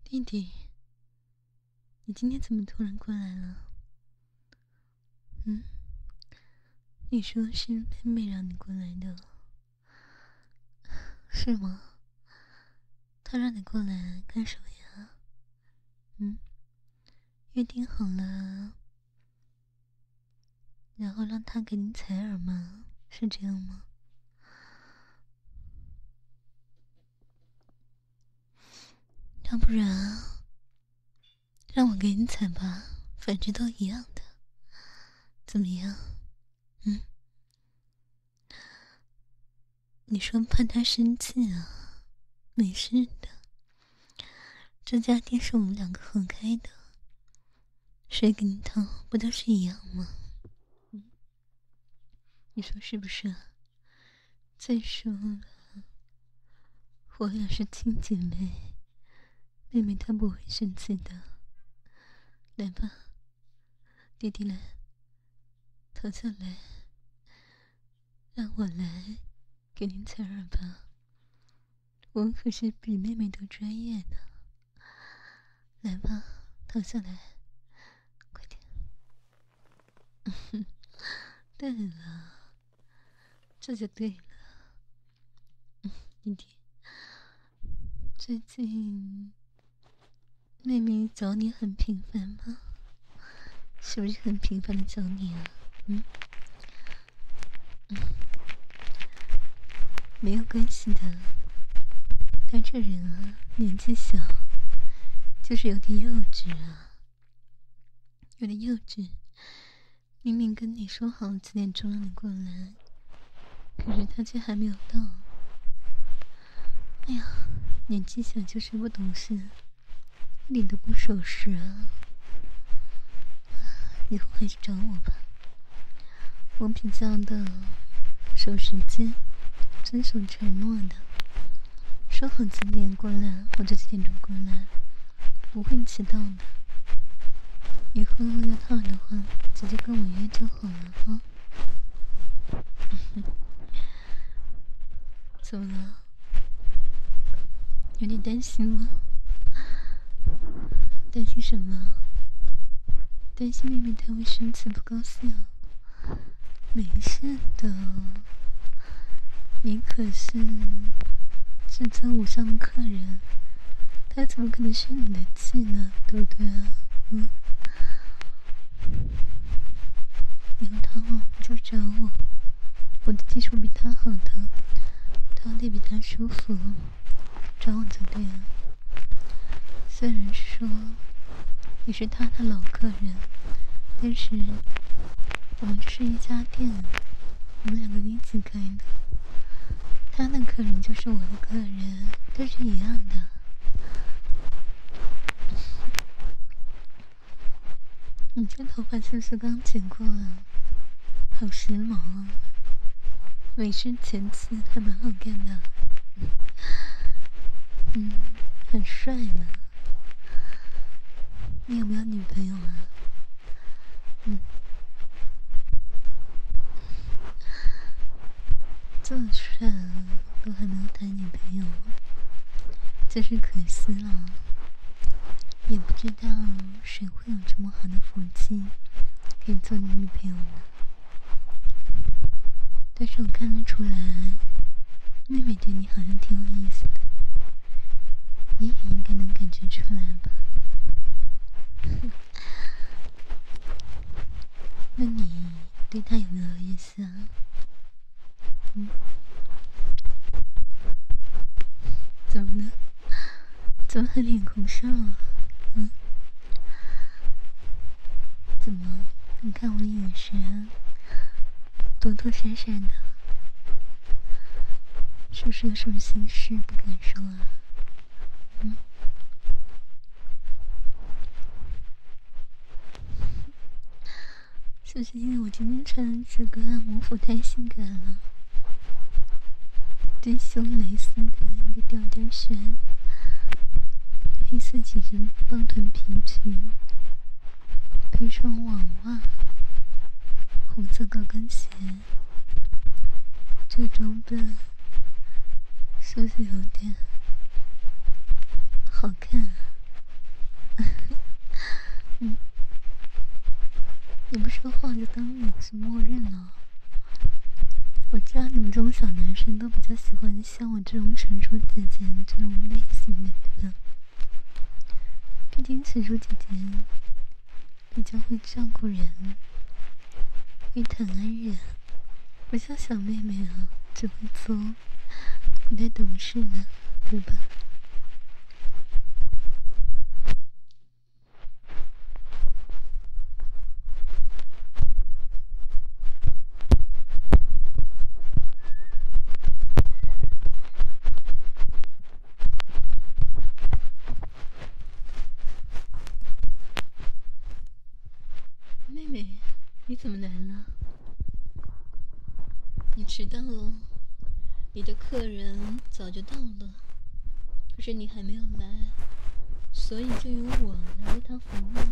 弟弟，你今天怎么突然过来了？你说是妹妹让你过来的，是吗？她让你过来干什么呀？约定好了，然后让她给你采耳吗？是这样吗？要不然，让我给你采吧，反正都一样的，怎么样？你说怕她生气啊？没事的，这家店是我们两个合开的，谁给你烫不都是一样吗？你说是不是啊？再说了，我俩是亲姐妹，妹妹她不会生气的。来吧，弟弟来，躺下来，让我来给您采耳吧。我可是比妹妹都专业的。来吧，躺下来，快点。对了，这就对了。弟弟，最近妹妹找你很频繁吗？是不是很频繁的找你啊？没有关系的，他这人啊，年纪小，就是有点幼稚啊，有点幼稚。明明跟你说好几点钟让你过来，可是他却还没有到。哎呀，年纪小就是不懂事，一点都不守时啊！以后还是找我吧，我比较的守时间，遵守承诺的。说好几点过来，或者几点钟过来，不会迟到的。以后要套的话，直接跟我约就好了啊。怎么了？有点担心吗？担心什么？担心妹妹她会生气不高兴？没事的，你可是至尊无上的客人，她怎么可能生你的气呢？对不对啊？以后她你就找我，我的技术比她好的，她得比她舒服，找我就对了。虽然说你是他的老客人，但是我们这是一家店，我们两个一起开的，他的客人就是我的客人，都是一样的。你这头发是不是刚剪过啊？好时髦啊！美式前刺还蛮好看的。很帅呢。你有没有女朋友啊？这么帅都还没有谈女朋友，真是可惜了。也不知道谁会有这么好的福气，可以做你女朋友呢。但是我看得出来，妹妹对你好像挺有意思的，你也应该能感觉出来吧？那你对她有没有意思啊？怎么了？怎么还脸红上了？怎么？你看我的眼神躲躲闪闪的，是不是有什么心事不敢说啊？是不是因为我今天穿这个按摩服太性感了？低胸蕾丝的一个吊带衫，黑色紧身棒臀皮裙，配上网袜，红色高跟鞋，这个装扮是不是有点好看啊？ 当你是默认了。我知道你们这种小男生都比较喜欢像我这种成熟姐姐这种类型的，对吧？毕竟成熟姐姐比较会照顾人，会疼爱人，不像小妹妹啊，只会作，不太懂事呢，对吧？妹妹，你怎么来了？你迟到了，你的客人早就到了，可是你还没有来，所以就由我来为他服务。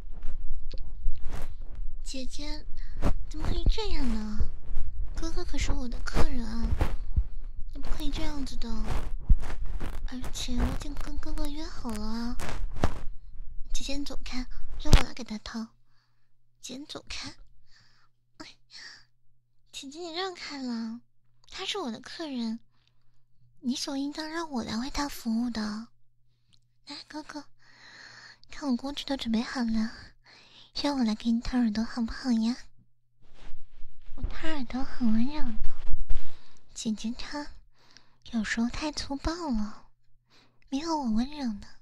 姐姐，怎么可以这样呢？哥哥可是我的客人啊，你不可以这样子的。而且我已经跟哥哥约好了啊。姐姐，你走开，让我来给他掏。姐，你走开。哎，姐姐，你让开了，他是我的客人，理所应当让我来为他服务的。来，哥哥，看我工具都准备好了，让我来给你掏耳朵好不好呀？我掏耳朵很温柔的，姐姐她有时候太粗暴了，没有我温柔的。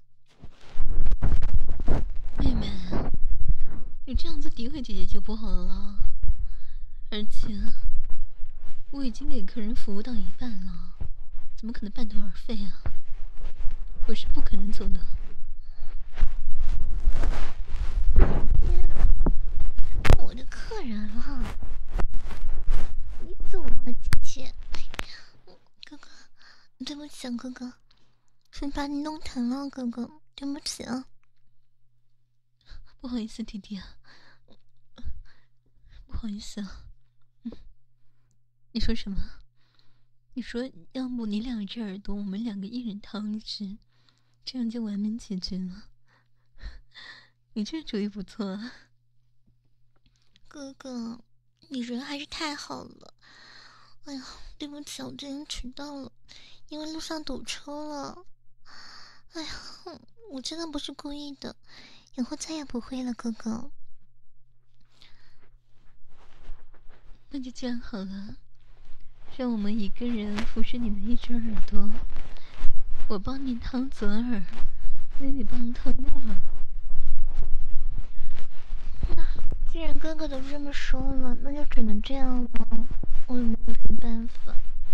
妹妹，你这样子诋毁姐姐就不好了，而且我已经给客人服务到一半了，怎么可能半途而废啊？我是不可能走的。 我的客人了，你走了，姐姐。哥哥，对不起啊，哥哥，是把你弄疼了，哥哥，对不起啊。 不好意思，弟弟啊，不好意思啊。你说什么？你说要不你两只耳朵，我们两个一人掏一只，这样就完美解决了。你这主意不错啊。 哥哥，你人还是太好了。哎呀，对不起，我今天迟到了，因为路上堵车了。哎呀，我真的不是故意的，以后再也不会了，哥哥。 那就这样好了，让我们一个人服侍你的一只耳朵，我帮你掏左耳，妹妹帮你掏右耳。 那既然哥哥都这么说了，那就只能这样了，我也没有什么办法。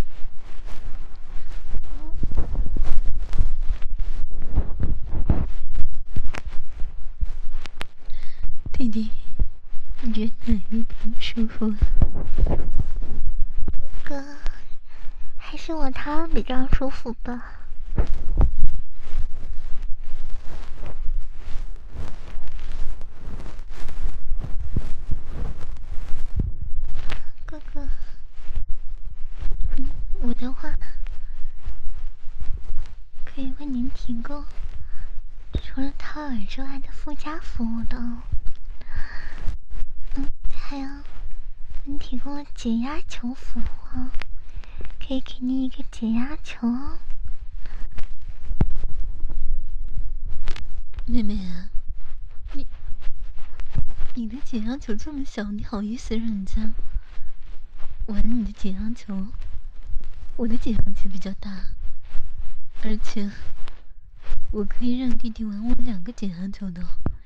弟弟，你觉得哪一边舒服？ 哥，还是我掏比较舒服吧。哥哥，我的话可以为您提供除了掏耳之外的附加服务的。还有，您提供了解压球服务，可以给你一个解压球哦。 妹妹啊，你的解压球这么小，你好意思让人家玩你的解压球？我的解压球比较大，而且我可以让弟弟玩我2个解压球的。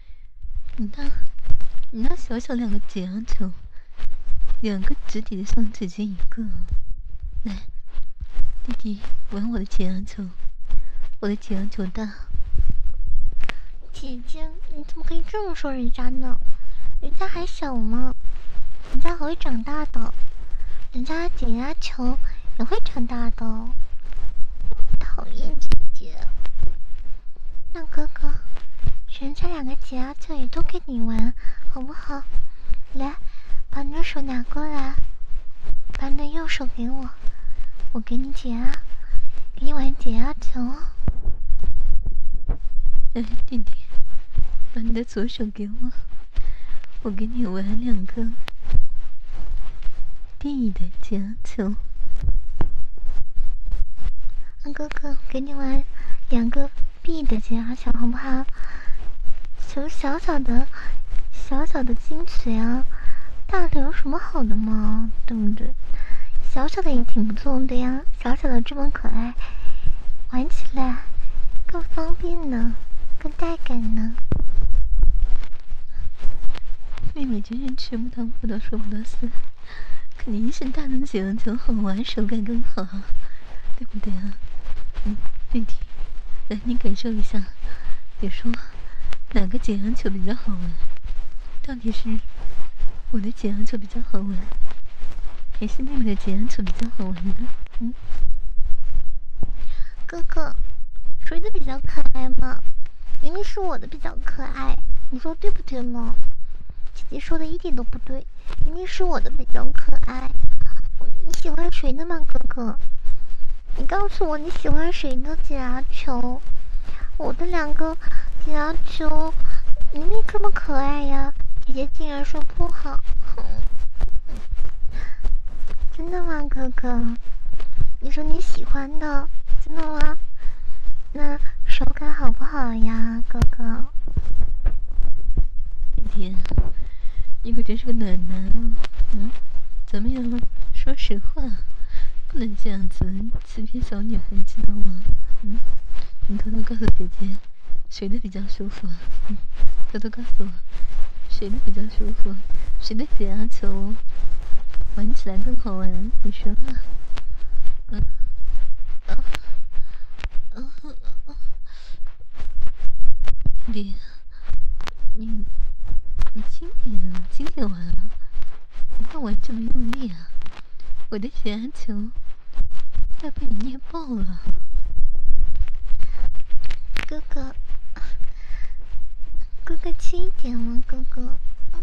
你那小小2个解压球，2个直抵的上姐姐1个。来，弟弟玩我的解压球，我的解压球大。 姐姐，你怎么可以这么说人家呢？人家还小嘛，人家还会长大的，人家解压球也会长大的。讨厌姐姐。那哥哥，人家2个解压球也都给你玩，好不好？来，把你的手拿过来，把你的右手给我，我给你解压，给你玩解压球哦。 来，弟弟，把你的左手给我，我给你玩2个 B 的解压球。 哥哥，给你玩2个 B 的解压球好不好？球小小的金嘴啊，大的有什么好的吗？对不对？小小的也挺不错的呀，小小的这么可爱，玩起来更方便呢，更带感呢。 妹妹真是吃不到葡萄说不得死，肯定是大的解压球好玩，手感更好，对不对啊？弟弟，来你感受一下，别说哪个解压球比较好玩，到底是我的解压球比较好玩，还是妹妹的解压球比较好玩呢？ 哥哥，谁的比较可爱吗？明明是我的比较可爱，你说对不对吗？姐姐说的一点都不对，明明是我的比较可爱。你喜欢谁的吗，哥哥？你告诉我你喜欢谁的解压球？我的2个解压球明明这么可爱呀，姐姐竟然说不好。真的吗，哥哥？你说你喜欢的，真的吗？那手感好不好呀，哥哥？ 弟弟，你可真是个暖男啊！咱们要说实话，不能这样子欺骗小女孩，知道吗？你偷偷告诉姐姐，谁的比较舒服？偷偷告诉我，谁的比较舒服？谁的解压球玩起来更好玩？你说吧。弟，你轻点玩了，不要玩这么用力啊！我的解压球要被你捏爆了。 哥哥轻一点嘛，哥哥，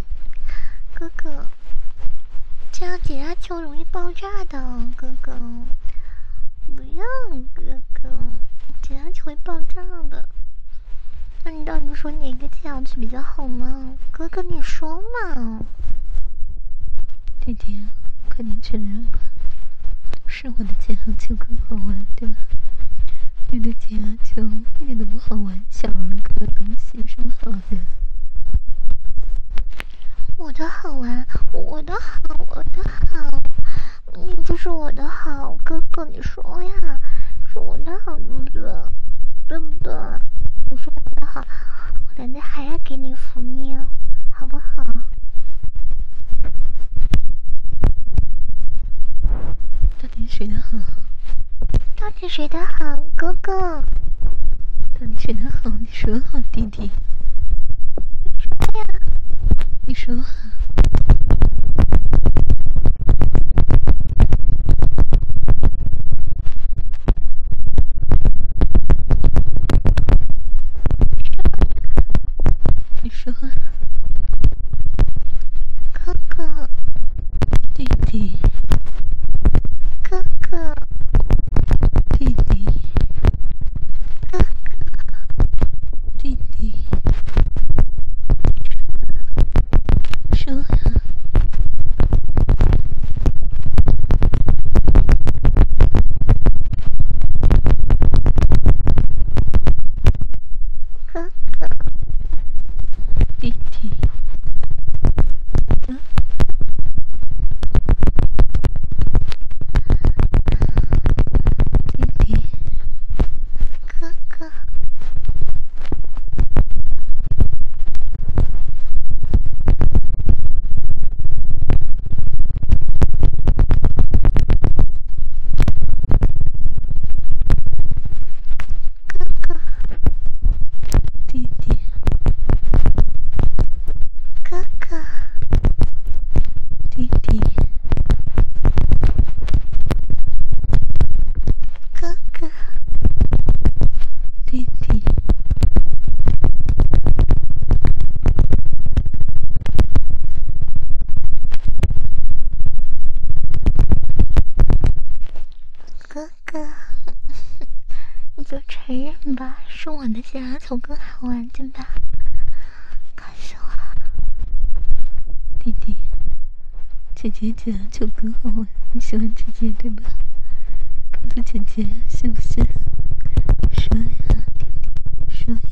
这样解压球容易爆炸的，哥哥，不要，哥哥，解压球会爆炸的。那你到底说哪个解压球比较好吗？哥哥，你说嘛。 弟弟，快点承认吧，是我的解压球更好玩，对吧？你的解压球一点都不好玩，小儿科的东西有什么好的？ 我的好玩，我的好，你就是我的好，哥哥，你说呀，是我的好，对不对？对不对？我说我的好，我等着还要给你福利哦，好不好？ 到底谁的好？ 到底谁的好，哥哥？ 到底谁的好？你说好，弟弟。 说呀。 你说。你说。 哥哥。 弟弟。 哥哥。 弟弟。 哥哥。 弟弟。说呀。 哥哥。 弟弟。弟弟。 哥哥。 弟弟。 哥哥。 弟弟。 哥哥。 弟弟。 哥哥，你就承认吧，是我的解压球更好玩，对吧？告诉我。 弟弟， 姐姐讲求哥好啊，你喜欢姐姐对吧？告诉姐姐是不是？说呀，弟弟，说呀。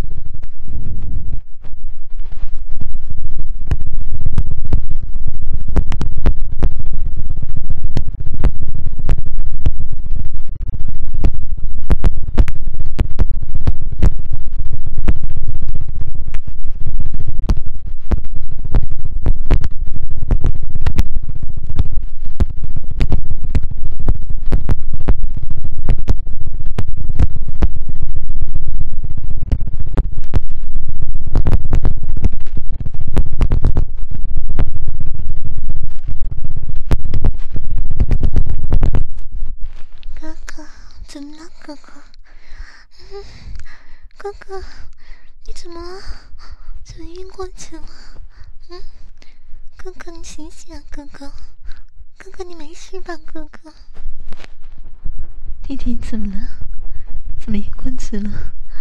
哥哥，怎么了，哥哥？哥哥，你怎么了？怎么晕过去了？哥哥，你醒醒啊，哥哥！哥哥，你没事吧，哥哥？ 弟弟怎么了？怎么晕过去了？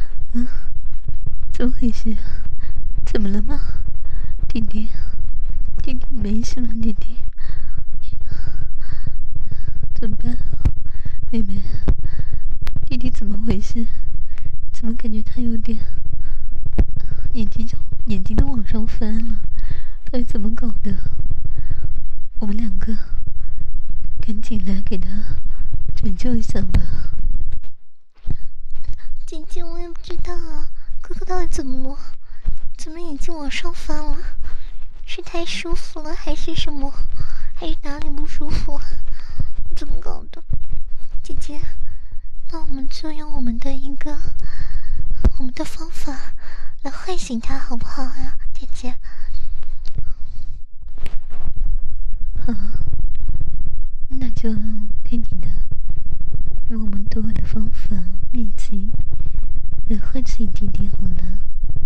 怎么回事？怎么了吗？弟弟，弟弟没事吗？弟弟，怎么办啊？妹妹，弟弟怎么回事？怎么感觉他有点眼睛都往上翻了？到底怎么搞的？我们两个赶紧来给他拯救一下吧。 姐姐，我也不知道啊，哥哥到底怎么了？怎么眼睛往上翻了？是太舒服了还是什么？还是哪里不舒服？怎么搞的？姐姐，那我们就用我们的方法来唤醒他，好不好呀，姐姐？ 好，那就听你的，用我们独有的方法秘籍来唤醒弟弟好了。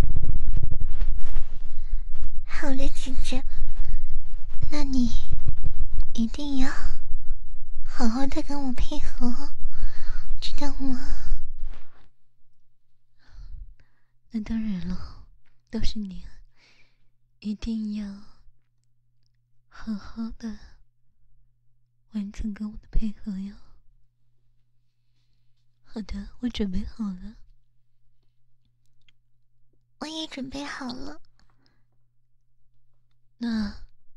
好了，姐姐，那你一定要好好的跟我配合哦，知道吗？ 那当然了，都是你，一定要好好的完成跟我的配合哟。好的，我准备好了。 我也准备好了。 那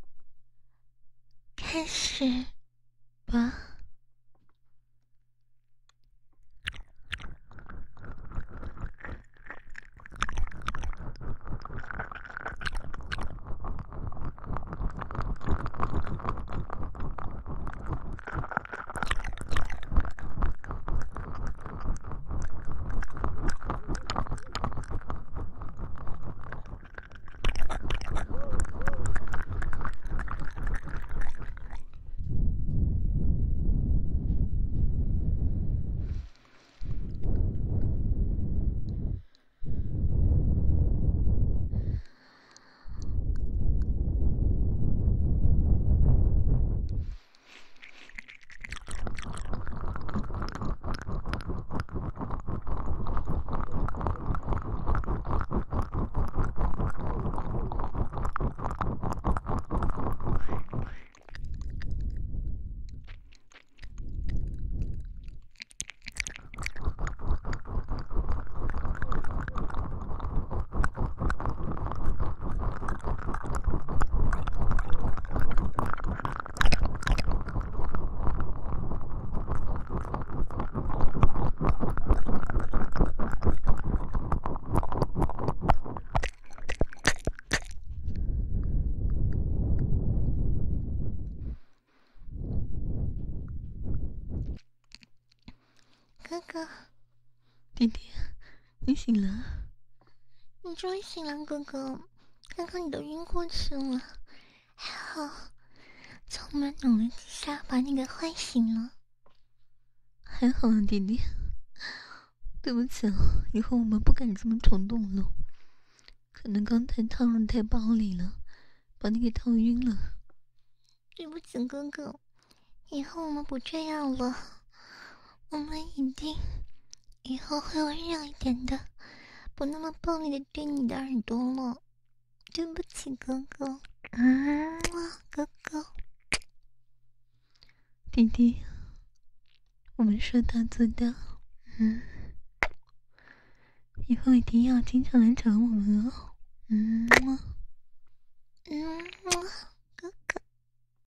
开始吧。 哥哥， 弟弟，你醒了？ 你终于醒了，哥哥。刚刚你都晕过去了，还好，在我们努力之下把你给唤醒了。 还好啊，弟弟。对不起啊，以后我们不敢这么冲动了。可能刚才烫了太暴力了，把你给烫晕了。 对不起，哥哥，以后我们不这样了。我们一定以后会温柔一点的，不那么暴力的对你的耳朵了。对不起，哥哥。哥哥。 弟弟，我们说到做到，以后一定要经常来找我们哦。